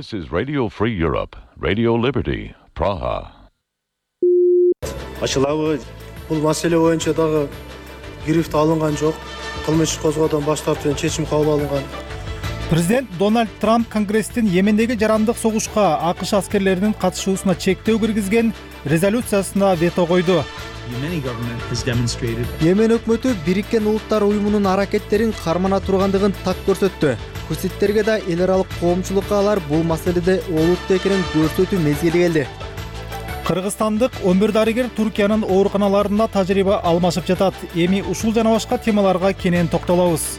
This is Radio Free Europe, Radio Liberty, Praha. Ачылабы, бул маселе боюнча дагы грифт алынган жок. Кылмыш козгоодон баш тартуудан чечим кабыл алынган. Президент Дональд Трамп Конгресстин Йемендеги жарандык согушка АКШ аскерлеринин катышуусуна чектөө киргизген резолюциясына вето койду. Йемен өкмөтү Бириккен Улуттар уюмунун аракеттерин кармана тургандыгын так көрсөттү. Хуситтерге да эл аралык коомчулукка алар бул маселеде олуттуу экенин көрсөтүү мезгили келди. Кыргызстандык 11 дарыгер Туркиянын ооруканаларында тажрыйба алмашып жатат. Эми ушул жана башка темаларга кенен токтолобуз.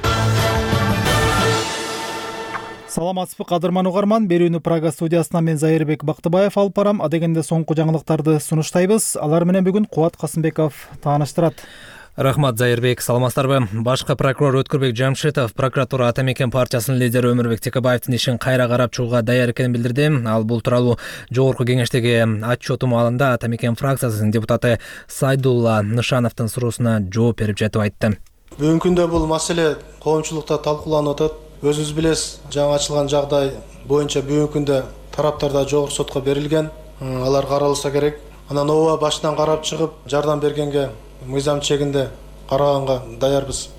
Саламатсызбы кадырман угарман, берүүнү Прага студиясынан мен Зайырбек Бактыбаев алып барам. Адегенде соңку жаңылыктарды сунуштайбыз. Алар менен бүгүн Кубат Касымбеков тааныштырат. Рахмат, Зайырбек, саламатсыздарбы? Башкы прокурор Өткүрбек Жамшитов прокуратура Ата Мекен партиясынын лидери Өмүрбек Текебаевдин ишин кайра карап чыгууга даяр экенин билдирди. Ал бул тууралуу жогорку кеңештеги отчету маалында Ата Мекен фракциясынын депутаты Сайдулла Нышановдун суроосуна жооп берип жатып айтты. Бүгүнкү күндө бул маселе коомчулукта талкууланып атат. Өзүңүз билесиз, жаңы ачылган жагдай боюнча бүгүнкү күндө тараптарда жогорку сотко берилген. Алар каралса керек. Анан ооба башынан карап чыгып, жардам бергенге мыйзам чегинде караганга даярбыз,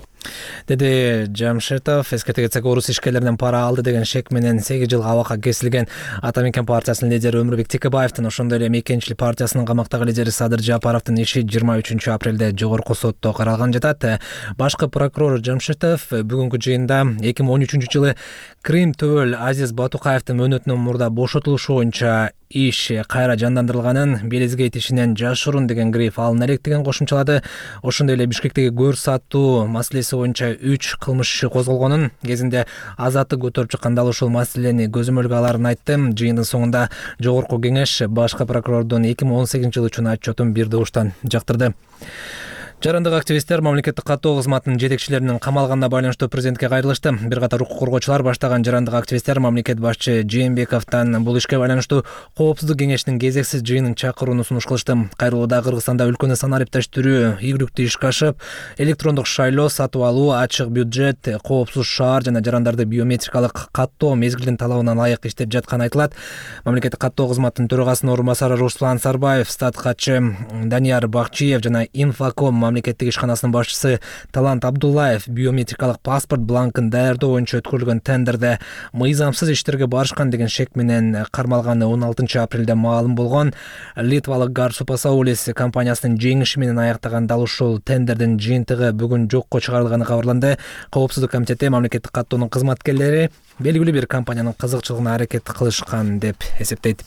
деди Жамшитов. Эскерте кетсек, орус ишкерлеринен пара алды деген шек менен 8 жылга абакка кесилген Ата Мекен партиясынын лидери Өмүрбек Текебаевдин, ошондой эле Мекенчилик партиясынын камактагы лидери Садыр Жапаровдун иши 23 апрелде жогорку сотто каралган жатат. Башкы прокурор Жамшитов бүгүнкү жыйында 2013 жылы Крим Төбөл Азиз Батукаевдин мөөнөтүнөн мурда бошотулушу боюнча иш кайра жандандырылганын, Белизгейт ишинен жашырын деген гриф алына элек деген кошумчалады. Ошондой эле Бишкектеги көр сатуу маселеси боюнча 3 кылмыш иши козголгонун, кезинде азаттык көтөрүп чыкканда ал ушул маселени көзөмөлгө аларын айтты. Жыйындын соңунда жогорку кеңеш башкы прокурордун 2018 жыл үчүн отчетун бир добуштан жактырды. Жарандык активисттер мамлекеттик каттоо кызматынын жетекчилеринин камалганына байланыштуу президентке кайрылышты. Бир катар укук коргоочулар баштаган жарандык активисттер мамлекет башчы Жээнбековдон бул ишке байланыштуу коопсуздук кеңешинин кезексиз жыйынын чакырууну сунуш кылышты. Кайрылууда Кыргызстанда өлкөнү санарип таштыруу, ийгиликтүү ишке ашып, электрондук шайлоо, сатып алуу, ачык бюджет, коопсуз шаар жана жарандарды биометрикалык каттоо мезгилдин талабына ылайык иштеп жатканы айтылат. Мамлекеттик каттоо кызматынын төрагасынын орун басары Руслан Сарбаев, стат катчы Данияр Бакчиев жана Инфоком мамлекеттик ишканасынын башчысы Талант Абдуллаев биометрикалык паспорт бланкын даярдоо боюнча өткөрүлгөн тендерде мыйзамсыз иштерге барышкан деген шек менен кармалганы 16 апрелде маалым болгон. Литвалык Гарсупасаулис компаниясынын жеңиши менен аяктаган дал ушул тендердин жыйынтыгы бүгүн жокко чыгарылганы кабарланды. Коопсуздук комитети мамлекеттик каттоонун кызматкерлери белгилүү бир компаниянын кызыкчылыгына аракет кылышкан деп эсептейт.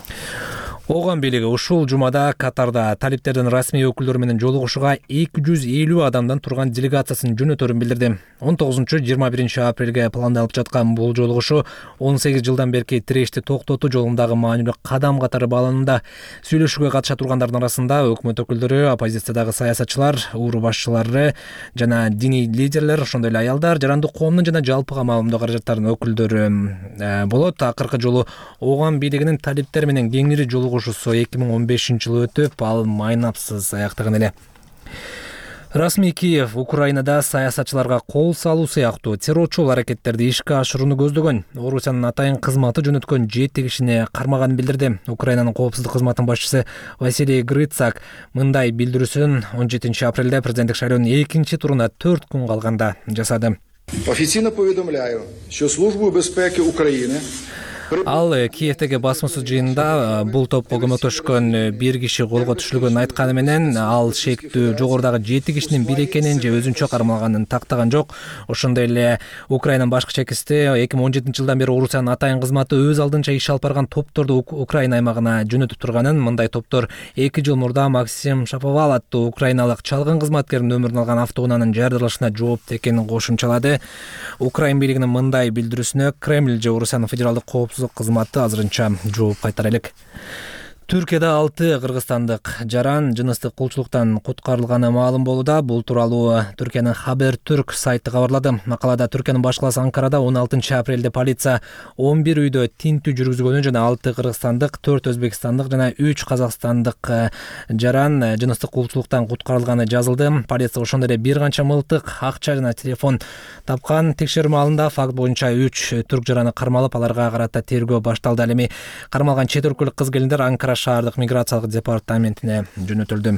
Ооган бийлиги ушул жумада Катарда талиптердин расмий өкүлдөрү менен жолугушууга 250 адамдан турган делегациясын жөнөтөрүн билдирди. 19-21 апрелге пландалып жаткан бул жолугушуу 18 жылдан берки тирешти токтотуу жолундагы маанилүү кадам катары бааланууда. Сүйлөшүүгө катыша тургандардын арасында өкмөт өкүлдөрү, оппозициядагы саясатчылар, уру башчылары жана диний лидерлер, ошондой эле аялдар, жарандык коомдун жана жалпыга маалымдоо каражаттарынын өкүлдөрү болот. Акыркы жолу ооган бийлигинин талиптер менен кеңири жолугушуусу 2015 жылы өтүп, ал майнапсыз аяктаган эле. Расмий Киев Украинада саясатчыларга кол салуу сыяктуу террорчул аракеттерди ишке ашырууну көздөгөн. Орусиянын атайын кызматы жөнөткөн 7 кишини кармаганын билдирди. Украинанын коопсуздук кызматынын башчысы Василий Грицак мындай билдирүүсүн 17 апрелде президенттик шайлоонун 2 туруна 4 күн калганда жасады. Офіційно повідомляю, що Службою безпеки України Ал Киевдеги басмасыз жыйында бул топко көмөктөшкөн бир киши колго түшүлгөнүн айтканы менен ал шектүү жогорудагы 7 кишинин бири экенин же өзүнчө кармалганын тактаган жок. Ошондой эле Украинанын башкы чекисти 2017 жылдан бери Орусиянын атайын кызматы өз алдынча иш алып барган топторду Украина аймагына жөнөтүп турганын, мындай топтор 2 жыл мурда Максим Шаповал аттуу украиналык чалгын кызматкердин өмүрүн алган автоунаанын жарылышына жооптуу экенин кошумчалады. Украин бийлигинин мындай билдирүүсүнө Кремль же Орусиянын федералдык коопсуздук кызматы азырынча жооп кайтара элек. Түркияда 6 кыргызстандык жаран жыныстык кулчулуктан куткарылганы маалым болууда. Бул тууралуу Түркиянын Хабер Түрк сайты кабарлады. Макалада Түркиянын баш каласы Анкарада 16 апрелде полиция 11 үйдө тинтүү жүргүзгөнү жана 6 кыргызстандык, 4 өзбекстандык жана 3 казакстандык жаран жыныстык кулчулуктан куткарылганы жазылды. Полиция ошондой эле бир канча мылтык, акча жана телефон тапкан. Текшерүү маалында факт боюнча 3 түрк жараны кармалып, аларга карата тергөө башталды. Ал эми кармалган чет өлкөлүк кыз-келиндер Анкара шаардык миграциялык департаментине жөнөтүлдү.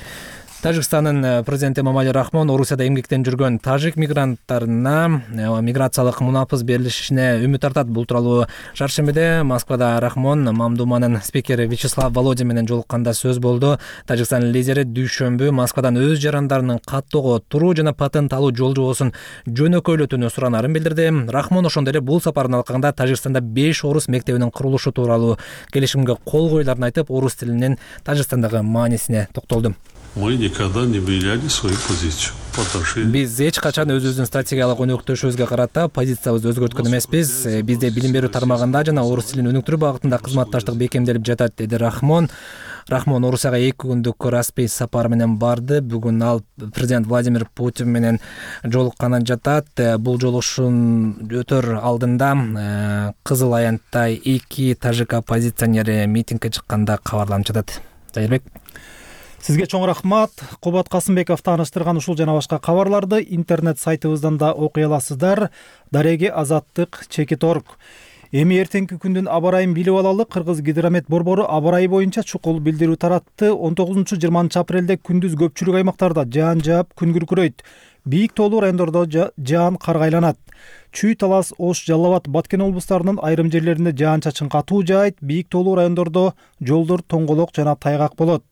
Тажикстандын президенти Эмомали Рахмон Орусияда эмгектенип жүргөн тажик мигранттарына миграциялык мунапыс берилишине үмүт артат. Бул тууралуу шаршембиде Москвада Рахмон Мамдуманын спикери Вячеслав Володин менен жолукканда сөз болду. Тажикстандын лидери дүйшөмбү Москвадан өз жарандарынын каттоого туруу жана патент алуу жол жобосун жөнөкөйлөтүүнү суранарын билдирди. Рахмон ошондой эле бул сапарын алкагында Тажикстанда 5 орус мектебинин курулушу тууралуу келишимге кол коюларын айтып, орус тилинин Тажикстандагы маанисине токтолду. Мы никогда не меняли свою позицию. Биз эч качан өзүбүздүн стратегиялык өнөктөшүбүзгө карата позициябызды өзгөрткөн эмеспиз. Бизде билим берүү тармагында жана орус тилин өнүктүрүү багытында кызматташтык бекемделип жатат, деди Рахмон. Рахмон Орусияга 2 күндүк распей сапар менен барды. Бүгүн ал президент Владимир Путин менен жолукканы жатат. Бул жолугушуун өтөр алдында Кызыл Аянтта 2 тажик оппозиционери митингге чыкканда кабарланып жатат. Зайырбек. Сизге чоң рахмат. Кубат Касымбеков тааныштырган ушул жана башка кабарларды интернет сайтыбыздан да окуй аласыздар. Дареги Азаттык /.org. Эми эртеңки күндүн аба ырайын билип алалы. Кыргыз гидромет борбору аба ырайы боюнча чукул билдирүү таратты. 19-20 апрелде күндүз көпчүлүк аймактарда жаан жаап, күн күркүрөйт. Бийик тоолуу райондордо жаан карга айланат. Чүй, Талас, Ош, Жалал Абад, Баткен облустарынын айрым жерлеринде жаан-чачын катуу жаайт. Бийик тоолуу райондордо жолдор тоңголок жана тайгак болот.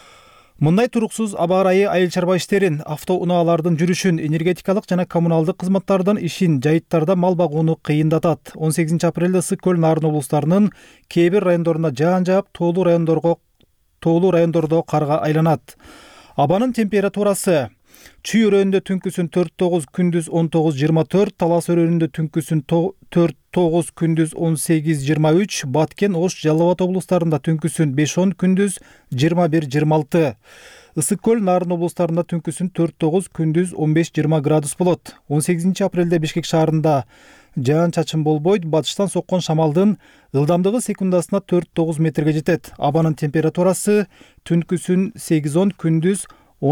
Мындай туруксуз аба ырайы айыл чарба иштерин, автоунаалардын жүрүшүн, энергетикалык жана коммуналдык кызматтардын ишин, жайыттарда мал багууну кыйындатат. 18 апрелде Ысык көл, Нарын облустарынын кээ бир райондорунда жаан жаап, тоолуу райондордо карга айланат. Абанын температурасы: Чүй өрөөнүндө түнкүсүн 4-9, күндүз 19-24, Талас өрөөнүндө түнкүсүн 4-9, күндүз 18-23, Баткен, Ош, Жалал Абад облустарында түнкүсүн 5-10, күндүз 21-26. Ысык көл, Нарын облустарында түнкүсүн 4-9, күндүз 15-20 градус болот. 18 апрелде Бишкек шаарында жаан-чачын болбойт. Батыштан соккон шамалдын ылдамдыгы секундасына 4-9 метрге жетет. Абанын температурасы түнкүсүн 8-10, күндүз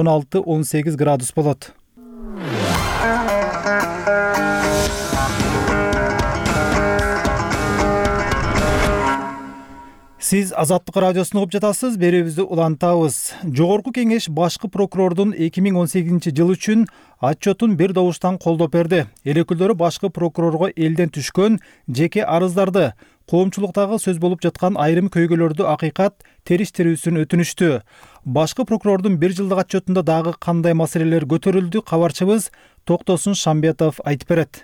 16-18 градус болот. Сиз Азаттык радиосун угуп жатасыз. Берүүбүздү улантабыз. Жогорку кеңеш башкы прокурордун 2018 жыл үчүн отчетун бир добуштан колдоп берди. Эл өкүлдөрү башкы прокурорго элден түшкөн жеке арыздарды, коомчулуктагы сөз болуп жаткан айрым көйгөйлөрдү акыйкат териштирүүсүн өтүнүштү. Башкы прокурордун бир жылдык отчетунда дагы кандай маселелер көтөрүлдү? Кабарчыбыз Токтосун Шамбетов айтып берет.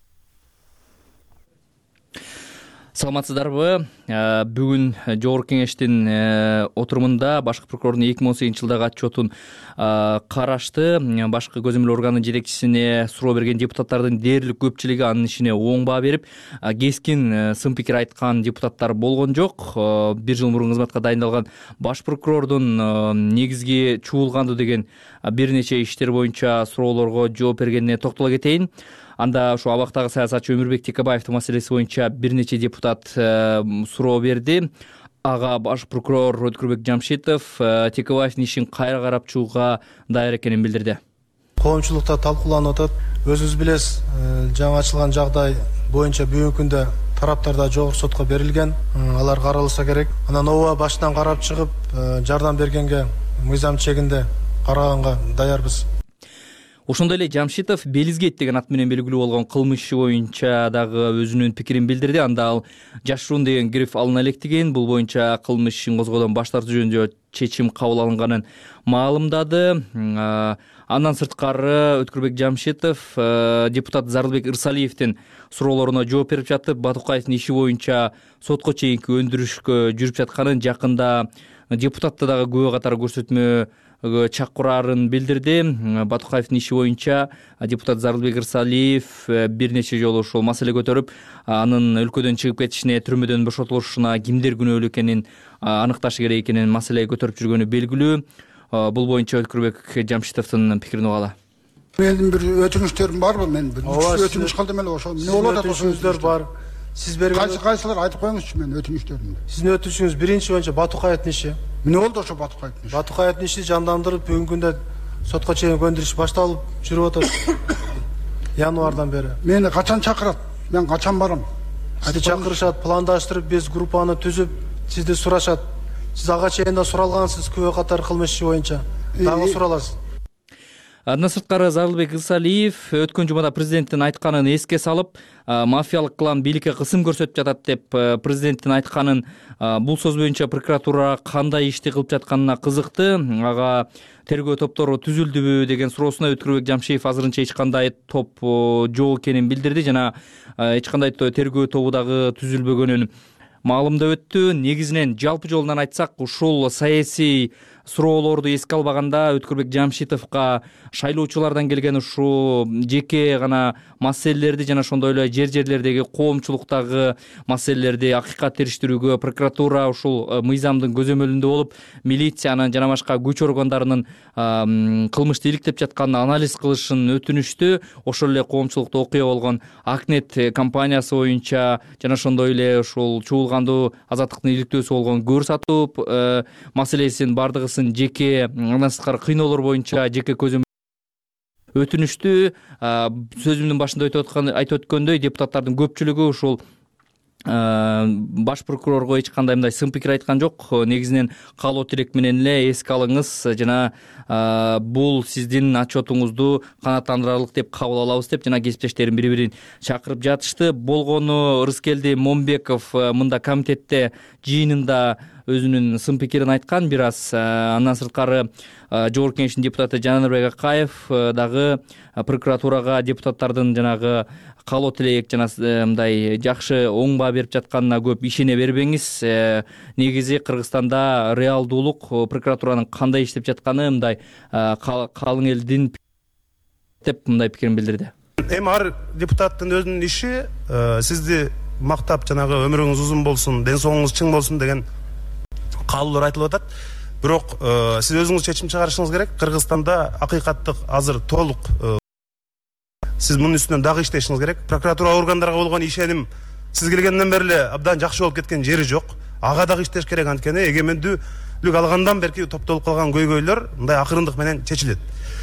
Саламатсыздарбы? Бүгүн Жогорку кеңештин отурумунда башкы прокурордун 2018 жылдагы отчетун карашты. Башкы көзөмөл органынын жетекчисине суроо берген депутаттардын дээрлик көпчүлүгү анын ишине оң баа берип, кескин сын пикир айткан депутаттар болгон жок. Бир жыл мурун кызматка дайындалган баш прокурордун негизги чуулганды деген бир нече иштер боюнча суроолорго жооп бергенине токтоло кетейин. Анда ушу абактагы саясатчы Өмүрбек Текебаевдин маселеси боюнча бир нече депутат суроо берди. Ага баш прокурор Өткүрбек Жамшитов Текебаевдин ишин кайра карап чыгууга даяр экенин билдирди. Коомчулукта талкууланып атат. Өзүңүз билесиз, жаңы ачылган жагдай боюнча бүгүнкү күндө тараптарда жогорку сотко берилген. Алар каралса керек. Анан ооба башынан карап чыгып, жардам бергенге мыйзам чегинде караганга даярбыз. Ошондой эле Жамшитов Белизгет деген ат менен белгилүү болгон кылмыш боюнча дагы өзүнүн пикирин билдирди. Анда ал жашыруун деген гриф алына электигин, бул боюнча кылмыш ишин козгоодон баш тартуу жөнүндө чечим кабыл алынганын маалымдады. Андан сырткары Өткүрбек Жамшитов депутат Зарылбек Ырсалиевдин суроолоруна жооп берип жатып, Батукаевдин иши боюнча сотко чейинки өндүрүшкө жүрүп жатканын, жакында депутатты дагы күбө катары көрсөтмө чакырарын билдирди. Батукаевдин иши боюнча депутат Зарылбек Ырсалиев бир нече жолу ушул маселе көтөрүп, анын өлкөдөн чыгып кетишине, түрмөдөн бошотулушуна кимдер күнөөлүү экенин аныкташы керек экенин маселе көтөрүп жүргөнү белгилүү. Бул боюнча Өлкүрбек Жамшитовдун пикирин угалы. Менин бир өтүнүчтөрүм барбы? Мен бир өтүнүч кылдым эле ошо. Эмне болуп атат өтүнүчүңүздөр бар. Сиз берген кайсылар айтып коюңузчу мен өтүнүчтөрүмдү. Сиздин өтүнүчүңүз биринчи боюнча Батукаевдин иши. Эмне болду ошо Батукаевдин иши? Батукаевдин иши жандандырып, бүгүнкү күндө сотко чейин көндүрүш башталып жүрүп атат. Январдан бери. Мени качан чакырат? Мен качан барам? Сизди чакырышат, пландаштырып, биз группаны түзүп, сизди сурашат. Сиз ага чейин да суралгансыз күбө катар кылмыш иши боюнча. Дагы сураласыз. Андан сырткары Зарылбек Ырсалиев өткөн жумада президенттин айтканын эске салып, мафиялык клан бийликке кысым көрсөтүп жатат деп президенттин айтканын, бул сөз боюнча прокуратура кандай ишти кылып жатканына кызыкты. Ага тергөө топтору түзүлдүбү деген суроосуна Өткүрбек Жамшиев азырынча эч кандай топ жок экенин билдирди жана эч кандай тергөө тобу дагы түзүлбөгөнүн маалымдап өттү. Негизинен жалпы жолунан айтсак, ушул саясий суроолорду эске албаганда Өткүрбек Жамшитовго шайлоочулардан келген ушул жеке гана маселелерди жана ошондой эле жерлердеги коомчулуктагы маселелерди акыйкат териштирүүгө прокуратура ушул мыйзамдын көзөмөлүндө болуп, милициянын жана башка күч органдарынын кылмышты иликтеп жатканын анализ кылышын өтүнүштү. Ошол эле коомчулукта окуя болгон Акнет компаниясы боюнча жана ошондой эле ушул чуулгандуу азаттыктын иликтөөсү болгон көрсатып маселесин бардыгысын жеке, андан сырткары кыйноолор боюнча жеке көзөмөл өтүнүштү. Сөзүмдүн башында айтып өткөндөй, депутаттардын көпчүлүгү ушул баш прокурорго эч кандай мындай сын пикир айткан жок. Негизинен каалоо тилек менен эле эске алыңыз жана бул сиздин отчетуңузду канааттандырарлык деп кабыл алабыз деп жана кесиптештерин бири-бирин чакырып жатышты. Болгону Рыскелди Момбеков мында комитетте жыйынында өзүнүн сын пикирин айткан бир аз. Андан сырткары Жогорку Кеңештин депутаты Жанарбек Акаев дагы прокуратурага депутаттардын жанагы каалоо тилек жана мындай жакшы оң баа берип жатканына көп ишене бербеңиз. Негизи Кыргызстанда реалдуулук, прокуратуранын кандай иштеп жатканы мындай калың элдин деп мындай пикирин билдирди. Эми ар депутаттын өзүнүн иши сизди мактап жанагы өмүрүңүз узун болсун, ден соолугуңуз чың болсун деген каалоолор айтылып атат. Бирок сиз өзүңүз чечим чыгарышыңыз керек. Кыргызстанда акыйкаттык азыр толук. Сиз мунун үстүнөн дагы иштешиңиз керек. Прокуратура органдарга болгон ишеним сиз келгенден бери эле абдан жакшы болуп кеткен жери жок. Ага дагы иштеш керек, анткени эгемендүүлүк алгандан берки топтолуп калган көйгөйлөр мындай акырындык менен чечилет.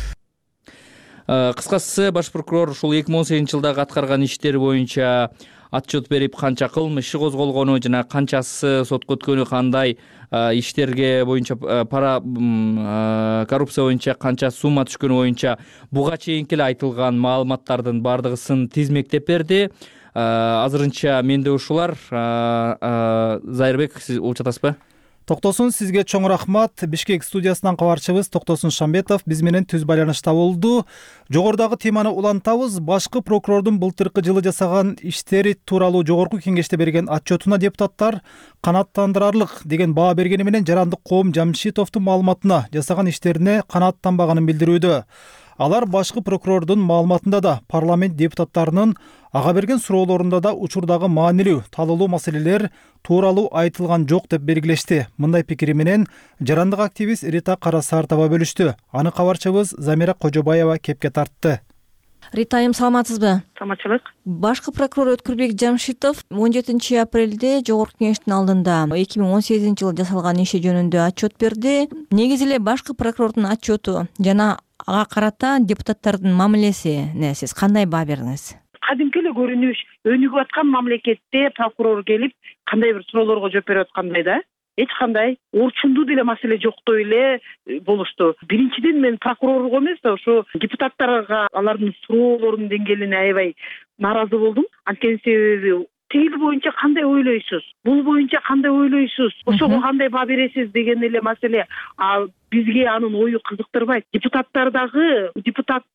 Кыскасы, баш прокурор ушул 2018 жылдагы аткарган иштери боюнча отчет берип, канча кылмыш иши козголгону жана канчасы сотко өткөнү, кандай иштерге боюнча пара коррупция боюнча канча сумма түшкөнү боюнча буга чейинки эле айтылган маалыматтардын бардыгысын тизмектеп берди. Азырынча менде ушулар. Зайырбек, сиз угуп атасызбы? Токтосун, сизге чоң рахмат. Бишкек студиясынан кабарчыбыз Токтосун Шамбетов биз менен түз байланышта болду. Жогорудагы теманы улантабыз. Башкы прокурордун былтыркы жылы жасаган иштери тууралуу Жогорку Кеңеште берген отчетуна депутаттар канааттандырарлык деген баа бергени менен Жарандык коом Жамшитовдун маалыматына, жасаган иштерине канааттанбаганын билдирүүдө. Алар башкы прокурордун маалыматында да, парламент депутаттарынын ага берген суроолорунда да учурдагы маанилүү, талуулуу маселелер тууралуу айтылган жок деп белгилешти. Мындай пикири менен жарандык активист Рита Карасартова бөлүштү. Аны кабарчыбыз Замира Кожобаева кепке тартты. Рита айым, саламатсызбы? Саламатчылык. Башкы прокурор Өткүрбек Жамшитов 17 апрелде Жогорку Кеңештин алдында 2018 жылы жасалган иши жөнүндө отчет берди. Негизи эле башкы прокурордун отчету жана ага карата депутаттардын мамилесине сиз кандай баа бердиңиз? Кадимки эле көрүнүш, өнүгүп аткан мамлекетте прокурор келип кандай бир суроолорго жооп берип аткандай да. Эч кандай орчундуу деле маселе жоктой эле болушту. Биринчиден мен прокурорго эмес, ошо депутаттарга алардын суроолорунун деңгээлине аябай нааразы болдум. Анткени себеби тил боюнча кандай ойлойсуз, бул боюнча кандай ойлойсуз, ошого кандай баа бересиз деген эле маселе. Бизге анын ою кызыктырбайт. Депутаттардагы депутаттык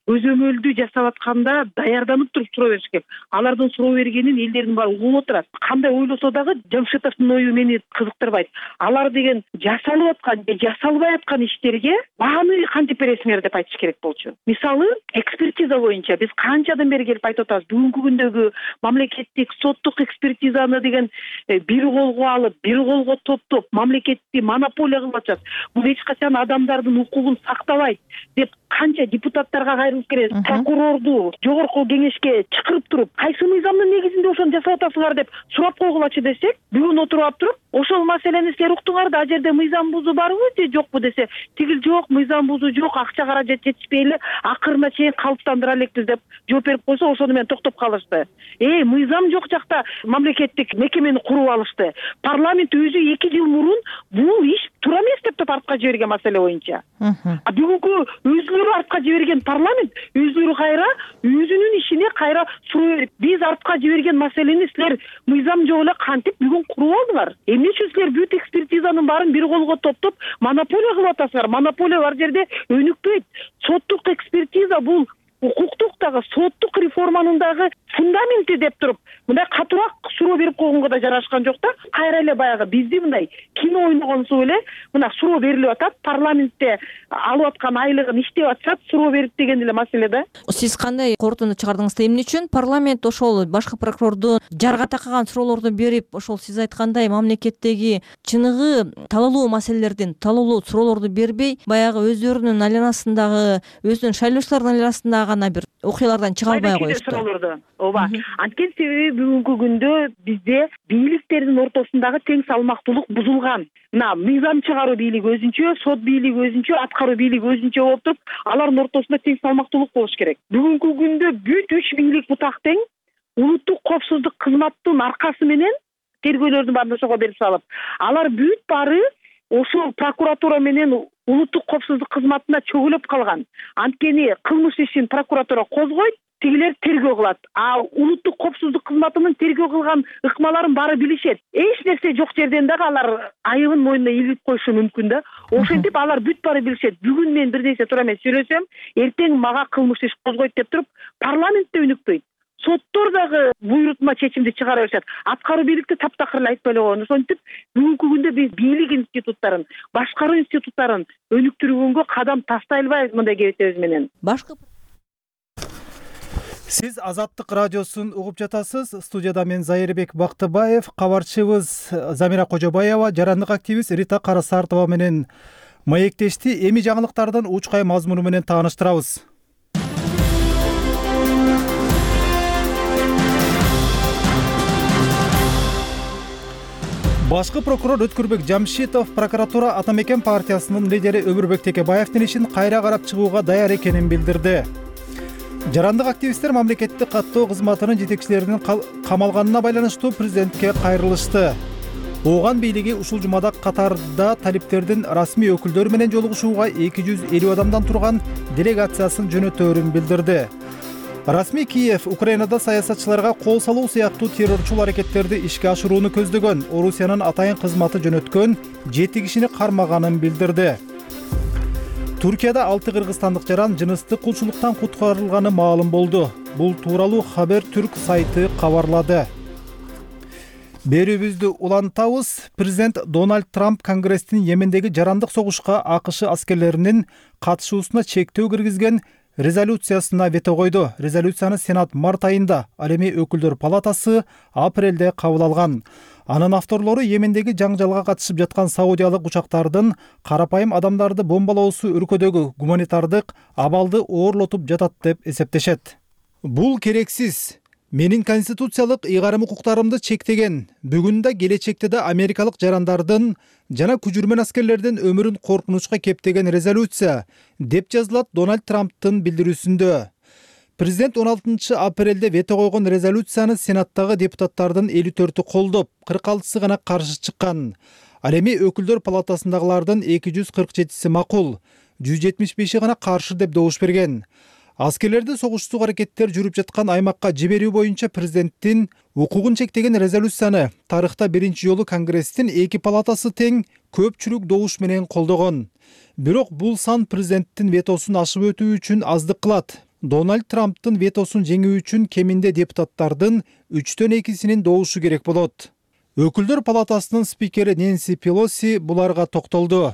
көзөмөлдүү жасап атканда даярданып туруп суроо бериш керек. Алардын суроо бергенин элдердин баары угуп отурат. Кандай ойлосо дагы Жамшитовдун ою мени кызыктырбайт. Алар деген жасалып аткан же жасалбай аткан иштерге бааны кантип бересиңер деп айтыш керек болчу. Мисалы, экспертиза боюнча биз канчадан бери келип айтып атабыз. Бүгүнкү күндөгү мамлекеттик соттук экспертизаны деген бир колго алып, бир колго топтоп, мамлекетти монополия кылып атышат. Бул эч качан адамдардын укугун сактабайт деп канча депутаттарга кайрылып келебиз. Прокурорду жогорку кеңешке чакырып туруп, кайсы мыйзамдын негизинде ошону жасап атасыңар деп сурап койгулачы десек, бүгүн отуруп алып туруп, ошол маселени силер уктуңар да, ал жерде мыйзам бузуу барбы же жокпу десе, тигил жок, мыйзам бузуу жок, акча каражат жетишпей эле акырына чейин калыптандыра элекпиз деп жооп берип койсо, ошону менен токтоп калышты. Мыйзам жок жакта мамлекеттик мекемени куруп алышты. Парламент өзү 2 жыл мурун бул иш туура эмес деп артка жиберген маселе боюнча. Бүгүнкү өзүлөрү артка жиберген парламент өзүлөрү кайра өзүнүн ишине кайра суроо берип, биз артка жиберген маселени силер мыйзам жок эле кантип бүгүн куруп алдыңар? Эмне үчүн силер бүт экспертизанын баарын бир колго топтоп монополия кылып атасыңар? Монополия бар жерде өнүкпөйт. Соттук экспертиза бул укуктук дагы, соттук реформанын дагы фундаменти деп туруп, мындай катуураак суроо берип койгонго да жарашкан жок да. Кайра эле баягы бизди мындай кино ойногонсу эле мына суроо берилип атат, парламентте алып аткан айлыгын иштеп атышат, суроо берип деген эле маселе да. Сиз кандай корутунду чыгардыңыз? Эмне үчүн парламент ошол башкы прокурорду жарга такаган суроолорду берип, ошол сиз айткандай мамлекеттеги чыныгы талоолуу маселелердин талоолуу суроолорду бербей, баягы өздөрүнүн айланасындагы, өзүнүн шайлоочулардын айланасындагы гана бир окуялардан чыга албай коюшту? Ооба. Анткени себеби бүгүнкү күндө бизде бийликтердин ортосундагы тең салмактуулук бузулган. Мына мыйзам чыгаруу бийлиги өзүнчө, сот бийлиги өзүнчө, аткаруу бийлиги өзүнчө болуп туруп, алардын ортосунда тең салмактуулук болуш керек. Бүгүнкү күндө бүт 3 бийлик бутак тең, улуттук коопсуздук кызматтын аркасы менен тергөөлөрдүн баарын ошого берип салып, алар бүт баары ошол прокуратура менен улуттук коопсуздук кызматына чөгүлөп калган. Анткени кылмыш ишин прокуратура козгойт, тигилер тергөө кылат. Улуттук коопсуздук кызматынын тергөө кылган ыкмаларын баары билишет. Эч нерсе жок жерден дагы алар айыбын мойнуна илип коюшу мүмкүн да. Ошентип алар бүт баары билишет. Бүгүн мен бир нерсе туура эмес сүйлөсөм, эртең мага кылмыш иш козгойт деп туруп, парламентте өнүкпөйт. Соттор дагы буйрутма чечимди чыгара беришет. Аткаруу бийликти таптакыр эле айтпай эле койгон. Ошентип бүгүнкү күндө биз бийлик институттарын, башкаруу институттарын өнүктүргөнгө кадам таштай албайбыз мындай кебетебиз менен. Сиз Азаттык радиосун угуп жатасыз. Студияда мен Зайырбек Бактыбаев, кабарчыбыз Замира Кожобаева, жарандык активист Рита Карасартова менен маектешти. Эми жаңылыктардын учкай мазмуну менен тааныштырабыз. Башкы прокурор Өткүрбек Жамшитов прокуратура Ата Мекен партиясынын лидери Өмүрбек Текебаевдин ишин кайра карап чыгууга даяр экенин билдирди. Жарандык активисттер мамлекеттик каттоо кызматынын жетекчилеринин камалганына байланыштуу президентке кайрылышты. Ооган бийлиги ушул жумада Катарда талиптердин расмий өкүлдөрү менен жолугушууга 250 адамдан турган делегациясын жөнөтөөрүн билдирди. Расмий Киев Украинада саясатчыларга кол салуу сыяктуу террорчул аракеттерди ишке ашырууну көздөгөн Орусиянын атайын кызматы жөнөткөн 7 кишини кармаганын билдирди. Туркияда 6 кыргызстандык жаран жыныстык кулчулуктан куткарылганы маалым болду. Бул тууралуу Хабертүрк сайты кабарлады. Берүүбүздү улантабыз. Президент Дональд Трамп Конгресстин Йемендеги жарандык согушка АКШ аскерлеринин катышуусуна чектөө киргизген резолюциясына вето койду. Резолюцияны Сенат март айында, ал эми өкүлдөр палатасы апрелде кабыл алган. Анын авторлору Йемендеги жаңжалга катышып жаткан саудиялык учактардын карапайым адамдарды бомбалоосу өлкөдөгү гуманитардык абалды оорлотуп жатат деп эсептешет. Бул керексиз. Менин конституциялык ыйгарым укуктарымды чектеген. Бүгүн да келечекте да америкалык жарандардын жана күжүрмөн аскерлердин өмүрүн коркунучка кептеген резолюция деп жазылат Дональд Трамптын билдирүүсүндө. Президент 16 апрелде вето койгон резолюцияны Сенаттагы депутаттардын 54-ü колдоп, 46-сы гана каршы чыккан. Ал эми өкүлдөр палатасындагылардын 247-си макул, 175-и гана каршы деп добуш берген. Аскерлерди согуштук аракеттер жүрүп жаткан аймакка жиберүү боюнча президенттин укугун чектеген резолюцияны тарыхта биринчи жолу Конгресстин 2 палатасы тең көпчүлүк добуш менен колдогон. Бирок бул сан президенттин ветосун ашып өтүү үчүн аздык кылат. Дональд Трамптын ветосун жеңүү үчүн кеминде депутаттардын 2/3 добушу керек болот. Өкүлдөр палатасынын спикери Нэнси Пелоси буларга токтолду.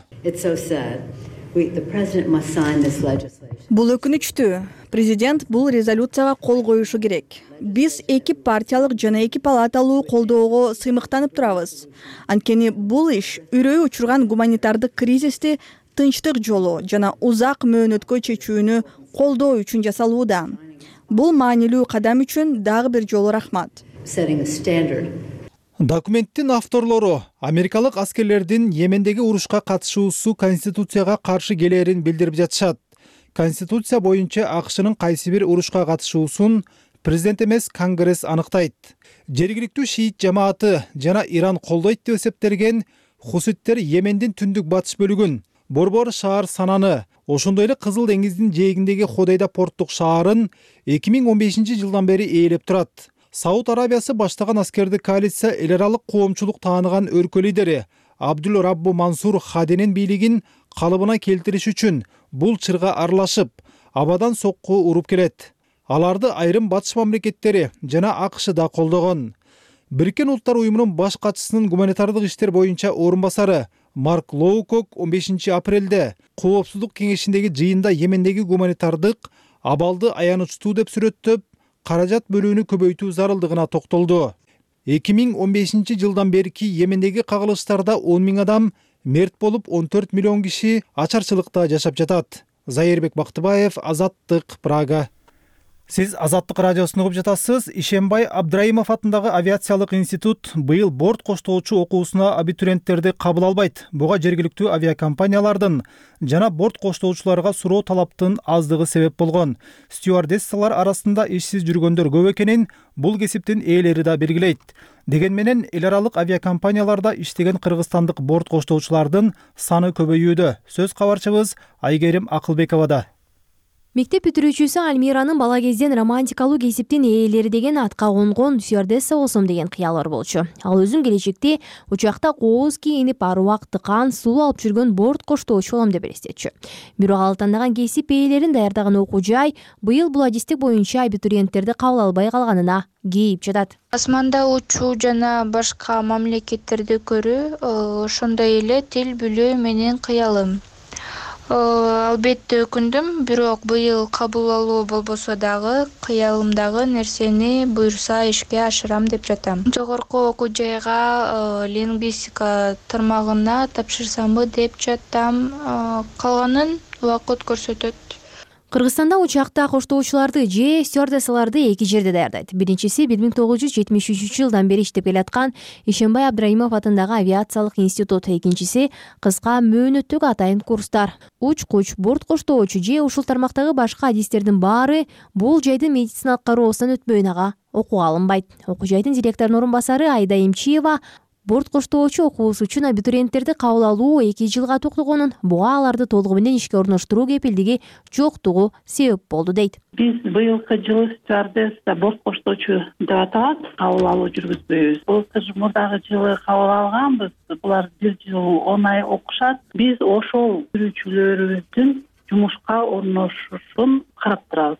Бул өкүнүчтүү. Президент бул резолюцияга кол коюшу керек. Биз эки партиялык жана эки палаталуу колдоого сыймыктанып турабыз. Анткени бул иш үрөй учурган гуманитардык кризисти тынчтык жолу жана узак мөөнөткө чечүүнү колдоо үчүн жасалууда. Бул маанилүү кадам үчүн дагы бир жолу рахмат. Документтин авторлору америкалык аскерлердин Йемендеги урушка катышуусу конституцияга каршы келерин билдирип жатышат. Конституция боюнча АКШнын кайсы бир урушка катышуусун президент эмес Конгресс анықтайт. Жергиликтүү шиит жамааты жана Иран колдойт деп эсептелген хуситтер Йемендин түндүк батыш бөлүгүн, борбор шаар Сананы, ошондой эле Кызыл деңиздин жээгиндеги Ходейда порттук шаарын 2015 жылдан бери ээлеп турат. Сауд Арабиясы баштаган аскердик коалиция эл аралык коомчулук тааныган өлкө лидери Абдул Раббу Мансур Хадинин бийлигин калыбына келтириш үчүн бул чырга аралашып, абадан сокку уруп келет. Аларды айрым батыш мамлекеттери жана АКШ да колдогон. Бириккен Улуттар уюмунун баш катчысынын гуманитардык иштер боюнча орун басары Марк Лоукок 15 апрелде Коопсуздук кеңешиндеги жыйында Йемендеги гуманитардык абалды аянычтуу деп сүрөттөп, каражат бөлүүнү көбөйтүү зарылдыгына токтолду. 2015 жылдан берки Йемендеги кагылыштарда 10 000 адам мерт болуп, 14 миллион киши ачарчылыкта жашап жатат. Зайырбек Бактыбаев, Азаттык, Прага. Сиз Азаттык радиосун угуп жатасыз. Ишембай Абдрайымов атындагы авиациялык институт быйыл борт коштоочу окуусуна абитуриенттерди кабыл албайт. Буга жергиликтүү авиакомпаниялардын жана борт коштоочуларга суроо талаптын аздыгы себеп болгон. Стюардессалар арасында ишсиз жүргөндөр көп экенин бул кесиптин ээлери да белгилейт. Деген менен эл аралык авиакомпанияларда иштеген кыргызстандык борт коштоочулардын саны көбөйүүдө. Сөз кабарчыбыз Айгерим Акылбековада. Мектеп бүтүрүүчүсү Альмиранын бала кезден романтикалуу кесиптин ээлери деген атка конгон стюардесса болсом деген кыялы болчу. Ал өзүн келечекте учакта кооз кийинип аруак тыкан суу алып жүргөн борт коштоочу болом деп элестетчү. Бирок ал тандаган кесип ээлерин даярдаган окуу жай быйыл бул адистик боюнча абитуриенттерди кабыл албай калганына кейип жатат. Асманда учуу жана башка мамлекеттерди көрүү, ошондой эле тил билүү менин кыялым. Албетте өкүндүм, бирок быйыл кабыл алуу болбосо дагы кыялымдагы нерсени буйрса ишке ашырам деп жатам. Жогорку окуу жайга лингвистика тармагына тапшырсамбы деп жатам. Калганын убакыт көрсөтөт. Кыргызстанда учакта коштоочуларды же стюардессаларды эки жерде даярдайт. Биринчиси 1973 жылдан бери иштеп келаткан Ишембай Абдрайымов атындагы авиациялык институт, экинчиси кыска мөөнөттөгү атайын курстар. Учкуч, борт коштоочу же ушул тармактагы башка адистердин баары бул жайдын медициналык кароосунан өтпөйүн ага окууга алынбайт. Окуу жайдын директорунун орун басары Айда Имчиева борт коштоочу окуусу үчүн абитуриенттерди кабыл алуу 2 жылга токтогонун, буга аларды толугу менен ишке орноштуруу кепилдиги жоктугу себеп болду дейт. Биз быйылкы жылы стюардесса борт коштоочу деп аталат, кабыл алуу жүргүзбөйбүз. Былтыр мурдагы жылы кабыл алганбыз. Булар 1 жыл 10 ай окушат. Биз ошол жүрүүчүлөрүбүздүн жумушка орношушун карап турабыз.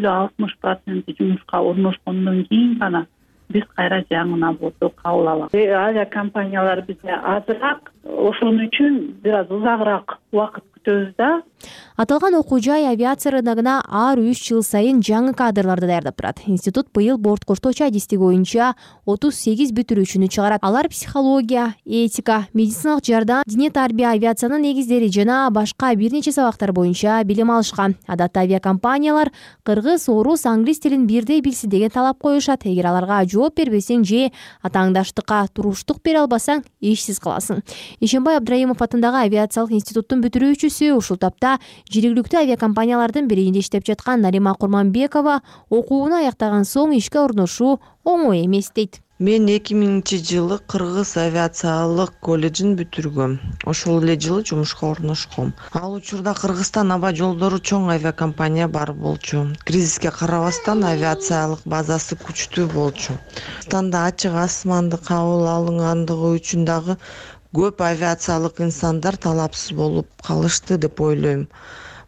50-60% жумушка орношкондон кийин гана биз кайра жаңы болду кабыл алабыз. Авиакомпаниялар бизде азыраак, ошон үчүн бир аз узагыраак убакыт күтөбүз да. Аталган окуу жай авиация рыногуна ар 3 жыл сайын жаңы кадрларды даярдап турат. Институт быйыл борт коштоочу адистиги боюнча 38 бүтүрүүчүнү чыгарат. Алар психология, этика, медициналык жардам, диний тарбия, авиациянын негиздери жана башка бир нече сабактар боюнча билим алышкан. Адатта авиакомпаниялар кыргыз, орус, англис тилин бирдей билсин деген талап коюшат. Эгер аларга жооп бербесең же атааңдаштыкка туруштук бере албасаң, ишсиз каласың. Ишембай Абдрайымов атындагы авиациялык институттун бүтүрүүчүсү, ушул тапта жергиликтүү авиакомпаниялардын биринде иштеп жаткан Нарима Курманбекова окууну аяктаган соң ишке орношуу оңой эмес дейт. Мен 2000 жылы Кыргыз авиациялык колледжин бүтүргөм. Ошол эле жылы жумушка орношком. Ал учурда Кыргызстан аба жолдору чоң авиакомпания бар болчу. Кризиске карабастан авиациялык базасы күчтүү болчу. Станда ачык асманды кабыл алынгандыгы үчүн дагы көп авиациялык инсандар талапсыз болуп калышты деп ойлойм.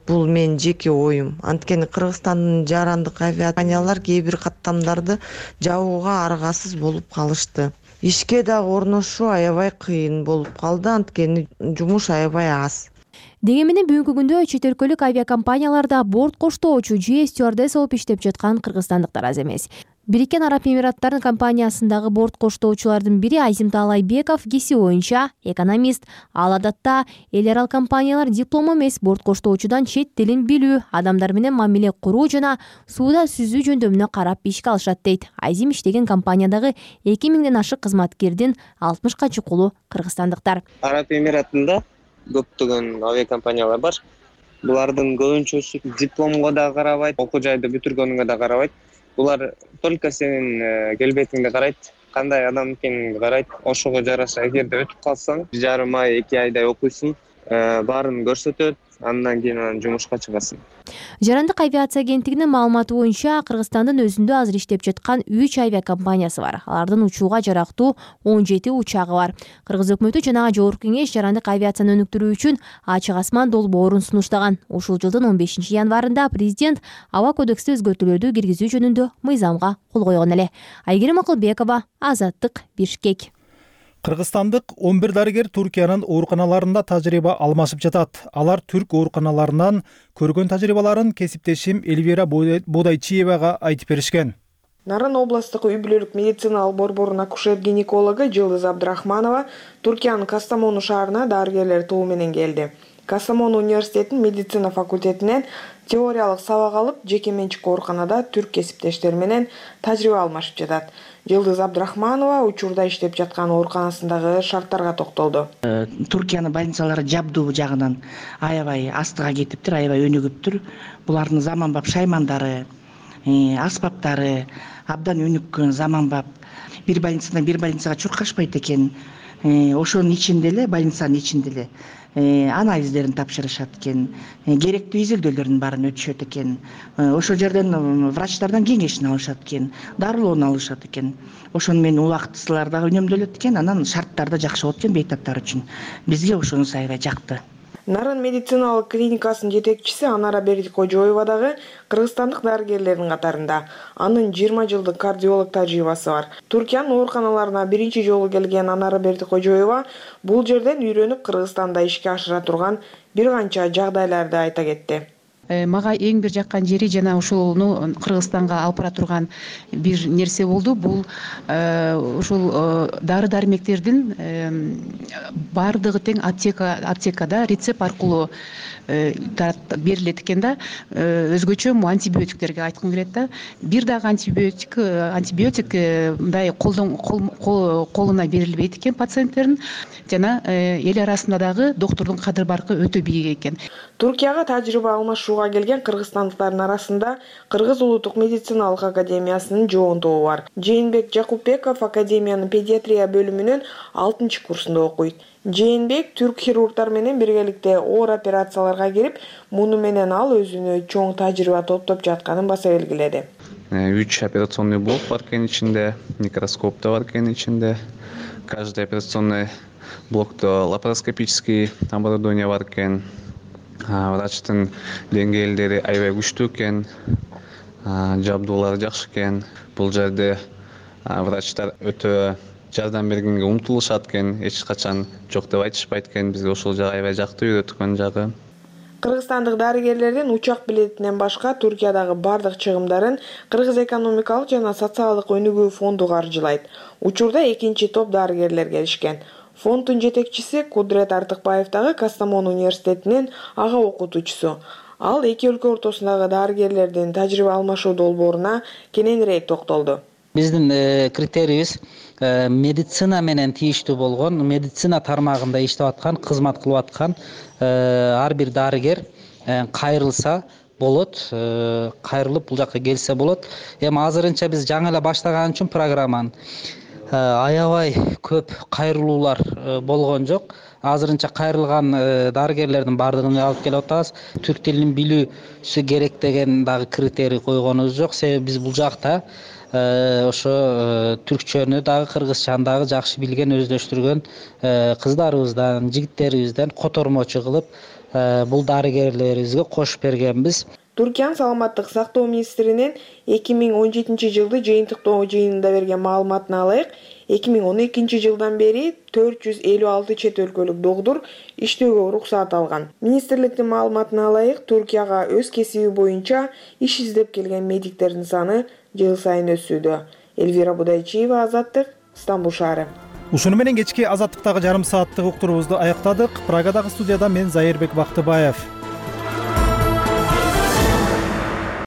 Бул менин жеке оюм. Анткени Кыргызстандын жарандык авиакомпаниялар кээ бир каттамдарды жабууга аргасыз болуп калышты. Ишке дагы орношуу аябай кыйын болуп калды, анткени жумуш аябай аз. Дегенменен бүгүнкү күндө чет өлкөлүк авиакомпанияларда борт коштоочу же стюардесс болуп иштеп жаткан кыргызстандыктар аз эмес. Бириккен Араб Эмираттарынын компаниясындагы борт коштоочулардын бири Азим Таалайбеков кеси боюнча экономист. Ал адатта эл арал компаниялар диплом эмес борт коштоочудан чет тилин билүү, адамдар менен мамиле куруу жана сууда сүзүү жөндөмүнө карап ишке алышат дейт. Азим иштеген компаниядагы 2000ден ашык кызматкердин 60ка чукулу кыргызстандыктар. Араб Эмиратында көптөгөн авиакомпаниялар бар. Булардын көбүнчөсү дипломго да карабайт, окуу жайды бүтүргөнгө да карабайт. Булар только сенин келбетиңди карайт, кандай адам экениңди карайт. Ошого жараша эгерде өтүп калсаң, 1,5 ай, 2 айдай окуйсуң, баарын көрсөтөт, андан кийин жумушка чыгасың. Жарандык авиация агенттигинин маалыматы боюнча Кыргызстандын өзүндө азыр иштеп жаткан 3 авиакомпаниясы бар. Алардын учууга жарактуу 17 учагы бар. Кыргыз өкмөтү жана Жогорку Кеңеш жарандык авиацияны өнүктүрүү үчүн ачык асман долбоорун сунуштаган. Ушул жылдын 15 январында президент аба кодексте өзгөртүүлөрдү киргизүү жөнүндө мыйзамга кол койгон эле. Айгерим Акылбекова, Азаттык, Бишкек. Кыргызстандык 11 дарыгер Туркиянын ооруканаларында тажрыйба алмашып жатат. Алар түрк ооруканаларынан көргөн тажрыйбаларын кесиптешим Эльвира Бодайчиевага айтып беришкен. Нарын областык үй-бүлөлүк медициналык борборунун акушер-гинекологу Жылдыз Абдрахманова Туркиянын Кастамону шаарына дарыгерлер тобу менен келди. Кастамону университетинин медицина факультетинен теориялык сабак алып, жеке менчик ооруканада түрк кесиптештери менен тажрыйба алмашып жатат. Жылдыз Абдрахманова учурда иштеп жаткан ооруканасындагы шарттарга токтолду. Туркиянын больницалары жабдуу жагынан аябай астыга кетиптир, аябай өнүгүптүр. Булардын заманбап шаймандары, аспаптары абдан өнүккөн, заманбап. Бир больницадан бир больницага чуркашпайт экен. Ошонун ичинде эле, больницанын ичинде эле анализдерин тапшырышат экен, керектүү изилдөөлөрдүн баарын өтүшөт экен. Ошол жерден врачтардан кеңешин алышат экен, дарылоон алышат экен. Ошону менен убактысылар дагы үнөмдөлөт экен, анан шарттар да жакшы болот экен бейтаптар үчүн. Бизге ошонусу аябай жакты. Нарын медициналык клиникасынын жетекчиси Анара Бердикожоева дагы кыргызстандык дарыгерлердин катарында. Анын 20 жылдык кардиолог тажрыйбасы бар. Туркиянын ооруканаларына биринчи жолу келген Анара Бердикожоева бул жерден үйрөнүп Кыргызстанда ишке ашыра турган бир канча жагдайларды айта кетти. Мага эң бир жаккан жери жана ушуну Кыргызстанга алып бара турган бир нерсе болду. Бул ушул дары дармектердин бардыгы тең аптекада рецепт аркылуу берилет экен да. Өзгөчө антибиотиктерге айткым келет да. Бир дагы антибиотик мындай колуна берилбейт экен пациенттердин. Жана эл арасында дагы доктурдун кадыр баркы өтө бийик экен. Туркияга тажрыйба алмашууга келген кыргызстандыктардын арасында Кыргыз улуттук медициналык академиясынын жоон тобу бар. Жээнбек Жакупбеков академиянын педиатрия бөлүмүнүн 6-курсунда окуйт. Жээнбек түрк хирургдар менен биргеликте оор операцияларга кирип, муну менен ал өзүнө чоң тажрыйба топтоп жатканын баса белгиледи. 3 операционный блок бар экен ичинде, микроскоп да бар экен ичинде. Каждый операционный блокто лапароскопический оборудование бар экен. Врачтын деңгээлдери аябай күчтүү экен, жабдуулары жакшы экен. Бул жерде врачтар өтө жардам бергенге умтулушат экен, эч качан жок деп айтышпайт экен. Бизге ошол жагы аябай жакты, үйрөткөн жагы. Кыргызстандык дарыгерлердин учак билетинен башка Туркиядагы бардык чыгымдарын Кыргыз экономикалык жана социалдык өнүгүү фонду каржылайт. Учурда 2-чи топ дарыгерлер келишкен. Фонддун жетекчиси Кудрет Артыкбаев дагы Кастамону университетинин ага окутуучусу. Ал эки өлкө ортосундагы дарыгерлердин тажрыйба алмашуу долбооруна кененирээк токтолду. Биздин критерийибиз медицина менен тийиштүү болгон, медицина тармагында иштеп аткан, кызмат кылып аткан ар бир дарыгер кайрылса болот, кайрылып бул жакка келсе болот. Эми азырынча биз жаңы эле баштаган үчүн программаны аябай көп кайрылуулар болгон жок. Азырынча кайрылган дарыгерлердин бардыгын алып келип атабыз. Түрк тилин билүүсү керек деген дагы критерий койгонубуз жок. Себеби биз бул жакта ошо түркчөнү дагы кыргызчаны дагы жакшы билген, өздөштүргөн кыздарыбыздан, жигиттерибизден котормочу кылып бул дарыгерлерибизге кошуп бергенбиз. Түркиянын саламаттык сактоо министринин 2017 жылды жыйынтыктоо жыйынында берген маалыматына алайык, 2012 жылдан бери 456 чет өлкөлүк доктур иштөөгө уруксаат алган. Министрликтин маалыматына алайык, Түркияга өз кесиби боюнча иш издеп келген медиктердин саны жыл сайын өсүүдө. Элвира Будайчиева, Азаттык, Стамбул шаары. Ушуну менен кечки Азаттыктагы жарым сааттык уктуруубузду аяктадык. Прагадагы студияда мен Зайырбек Бактыбаев.